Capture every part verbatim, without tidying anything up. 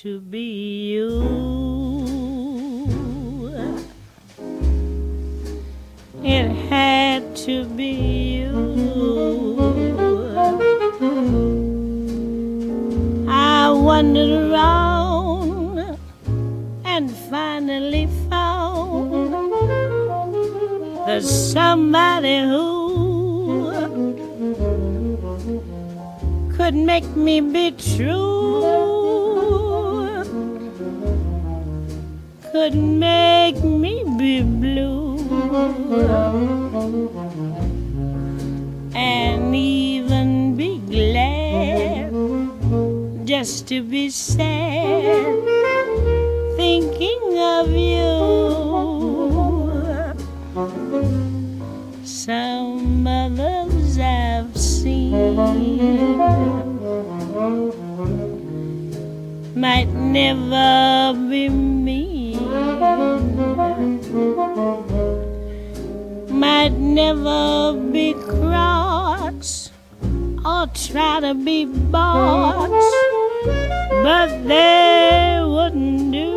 to be you. It had to be you. I wandered around and finally found there's somebody who could make me be true, could make me be blue, and even be glad just to be sad thinking of you. Some others I've seen might never be mean, might never be cross or try to be boss, but they wouldn't do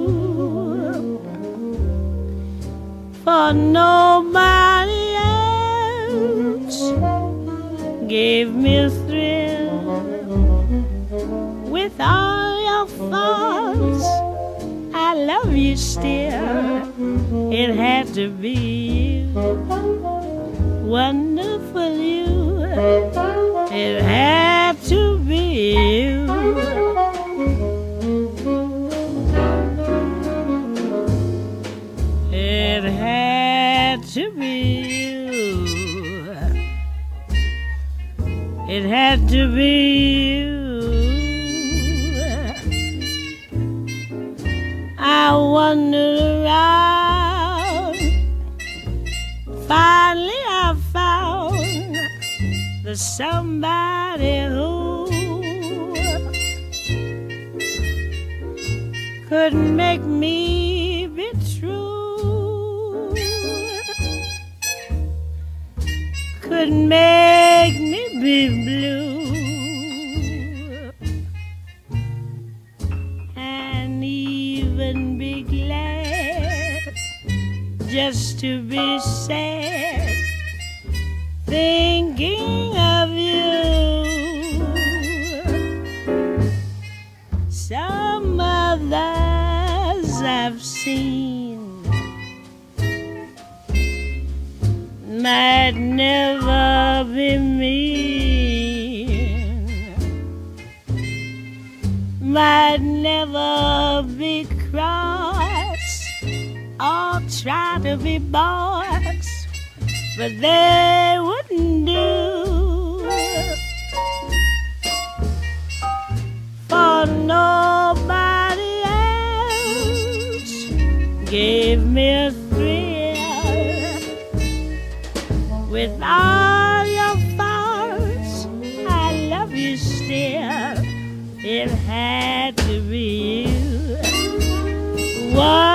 for nobody else gave me a thrill with all your faults. I love you still. It had to be you, wonderful you. It had to be you. It had to be you. It had to be you. I wandered around. Finally I found the somebody who could make me be true, could make me be blue, and even be glad just to be sad thinking of you. Some others I've seen might never be mean, might never be cross or try to be boss, but they wouldn't do for nobody else gave me a thrill with all your faults. I love you still. It had to be you. What